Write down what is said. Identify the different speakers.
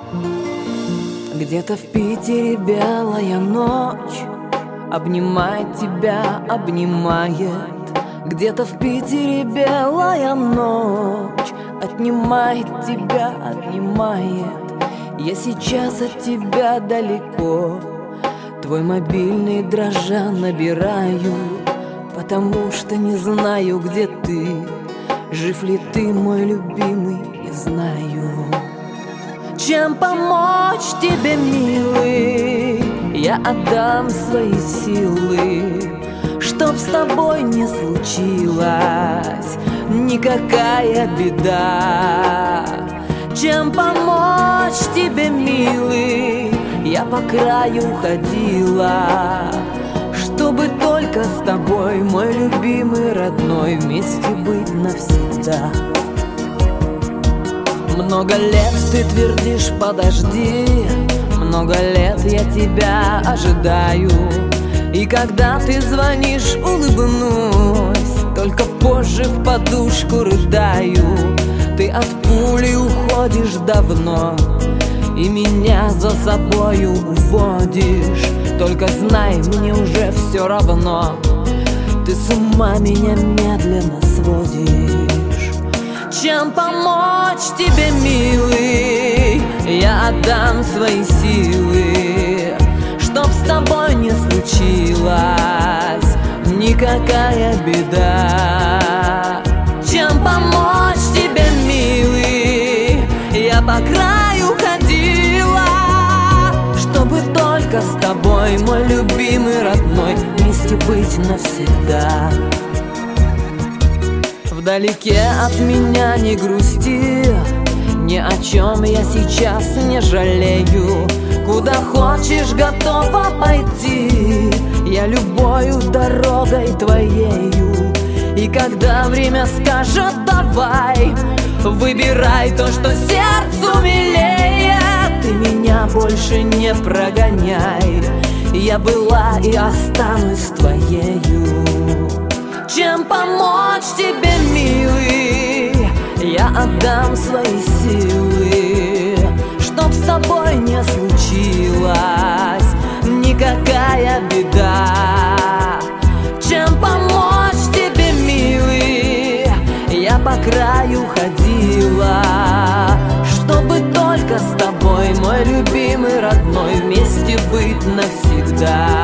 Speaker 1: Где-то в Питере белая ночь обнимает тебя, обнимает. Где-то в Питере белая ночь отнимает тебя, отнимает. Я сейчас от тебя далеко, твой мобильный дрожа набираю, потому что не знаю, где ты, жив ли ты, мой любимый, не знаю. Чем помочь тебе, милый? Я отдам свои силы, чтоб с тобой не случилась никакая беда. Чем помочь тебе, милый? Я по краю ходила, чтобы только с тобой, мой любимый, родной, вместе быть навсегда. Много лет ты твердишь подожди, много лет я тебя ожидаю. И когда ты звонишь, улыбнусь, только позже в подушку рыдаю. Ты от пули уходишь давно и меня за собою уводишь. Только знай, мне уже все равно, ты с ума меня медленно сводишь. Чем помочь тебе, милый? Я отдам свои силы, чтоб с тобой не случилась никакая беда. Чем помочь тебе, милый? Я по краю ходила, чтобы только с тобой, мой любимый, родной, вместе быть навсегда. Вдалеке от меня не грусти, ни о чем я сейчас не жалею. Куда хочешь, готова пойти, я любою дорогой твоею. И когда время скажет давай, выбирай то, что сердцу милее. Ты меня больше не прогоняй, я была и останусь твоею. Чем помочь тебе, милый? Я отдам свои силы, чтоб с тобой не случилась никакая беда. Чем помочь тебе, милый? Я по краю ходила, чтобы только с тобой, мой любимый, родной, вместе быть навсегда.